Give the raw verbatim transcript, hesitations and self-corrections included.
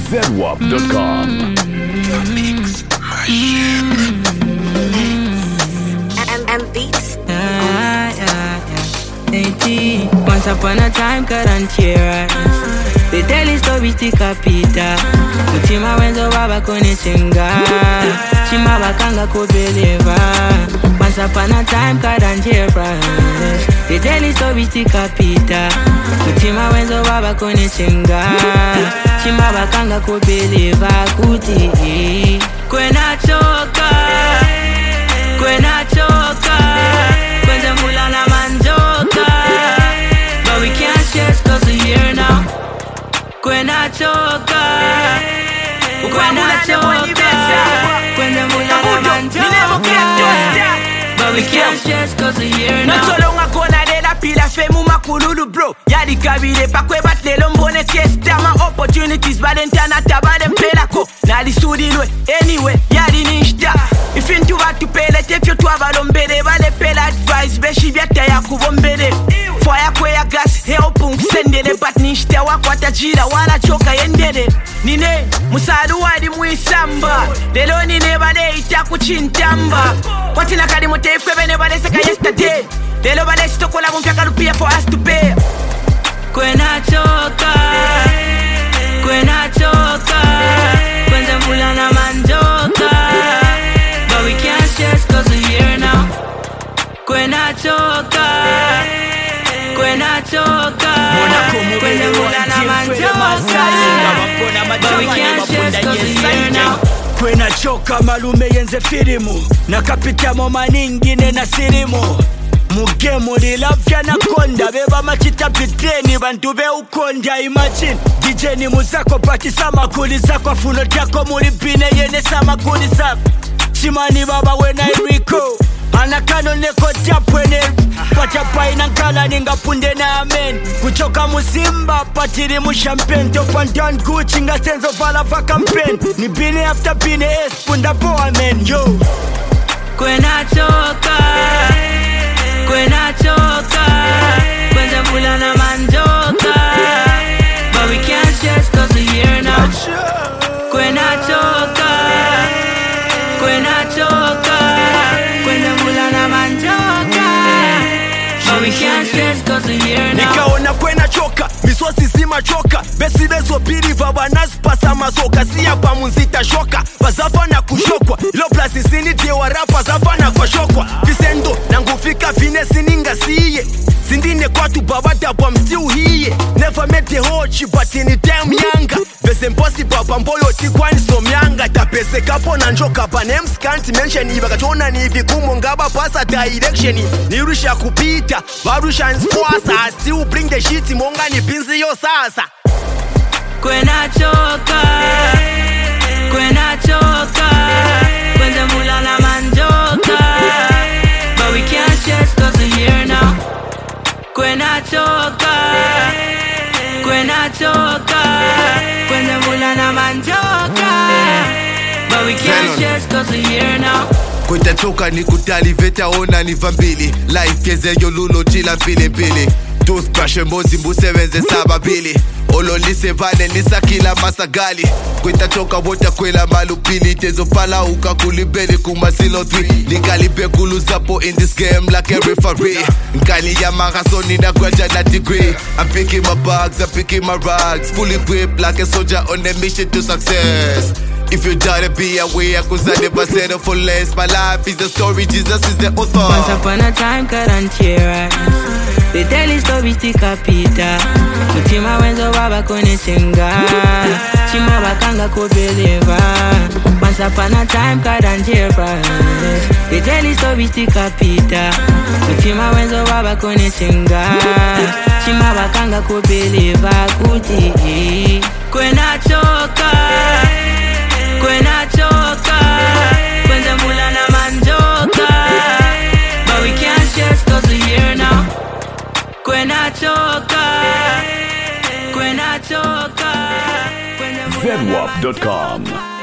zedwap dot com. The Mix Machine. M Beats. Yeah, yeah, yeah. eighteen. Once upon a time, current years. They tell the story stick a pita. Mutima wenzo baba kone chinga. Chima bakanga ko beleva. Once upon a time, current years. They tell the story stick a pita. Mutima wenzo baba kone chinga. Chima bakanga ko beleva kuti. Kwena choka. Kwena choka. Kwenze mula na manjoka. But we can't stress cause we're here now. Kwena choka. Kwena choka. Kwenze mula na manjoka. But we can't stress cause we're here now. Not so long ago na de la pila fe mu makululu bro. Yadi kabile pa kwe bat le lombone fiesta. Ma opportunities badentana tabadem pelako. Na di sudi lwe anyway yadi nishta. If you want to pay let if you to have a lombere vale pay advice beshi biata ya kubombere. Fire kwe ya gas help sendele but nishta wakwata jira wala choka yendele. Nine musadu wadi muisamba. Lelo nine bale itaku chintamba. Watina kadi motefe bene bale seka yesterday. Lelo bale stokola mumpia karupia for us to pay. Kwena choka. Kwena choka. Kwenze mula na manjoka. But we can't stress cause we're here now. Kwena choka. Kwena choka. Kwenze mula na manjoka. But we can't stress cause we're here now. Kwena choka malume yenze filimu. Nakapitamo maningine na sirimu. Mugemo lilavya na konda. Beba machita piteni bantu be ukonda. Imagine D J ni muzako pati sama kuli zako. Funo tako mulipine yene sama kuli zako. Chimani baba wena iriko. Anakano neko japwene. Pachapa inankala ninga punde na amen. Kuchoka musimba patiri mu champagne. Topantan Gucci nga senzo vala va campaign. Ni bine after bine es punda bo amen yo. Kwena choka. Kwena choka. Kwenze mula na manjoka. But we can't stress cause we're here now. Kwena choka. Kwena choka. Kwenze mula na manjoka. But we can't stress cause we're here now. Nikaona kwena choka, misosi sima choka. Besi bezo pili vaba naspasa masoka. Siya pa munzita shoka, bazafa na kushokwa. Lo plasi sini tewa rapa zafa na kwa shokwa. Visendo, nangufika vine sininga siye. Zindine kwa tu babada pa msiu hiye. Never met the hochi but any damn yanga. Bese mposi baba mboyo tikwani somyanga. Tapese kapo na njoka pa names can't mention. Iba katona ni vigumo ngaba pasa direction. Nirusha kupita, barusha nskwasa. Still bring the shit monga ni pinzi yo sasa. Kwena choka. Kwena choka. Kwenze mula na manjoka. But we can't stress cause we're here now. Kwena choka. Kwena choka. Kwenze mula na manjoka. But we can't stress cause we're here now. Kwenta choka ni kutali veta ona ni vambili. Life keze yo lulo chila mpili mpili. Toothbrush mbozi mbusevenze saba bili. Olo lise vane nisa kila masagali. Kwenta choka wota kwela malupili. Tezo pala uka kulibeli kumasilo three. Nikali bekulu zapo in this game like a referee. Nkali ya marazoni na graja na degree. I'm picking my bags, I'm picking my rags. Fully equipped like a soldier on a mission to success. If you die to be away, cause I never settle for less. My life is a story, Jesus is the author. Once upon a time, current years. They tell the story stick a pita. Mutima wenzo baba kone chinga. Chima bakanga ko beleva. Once upon a time, current years. They tell the story stick a pita. Mutima wenzo baba kone chinga. Chima bakanga ko beleva kuti. Kwena choka. Kwena choka. Kwenze mula na manjoka. But we can't stress cause we're here now. Kwena choka. Kwena choka. zedwap dot com.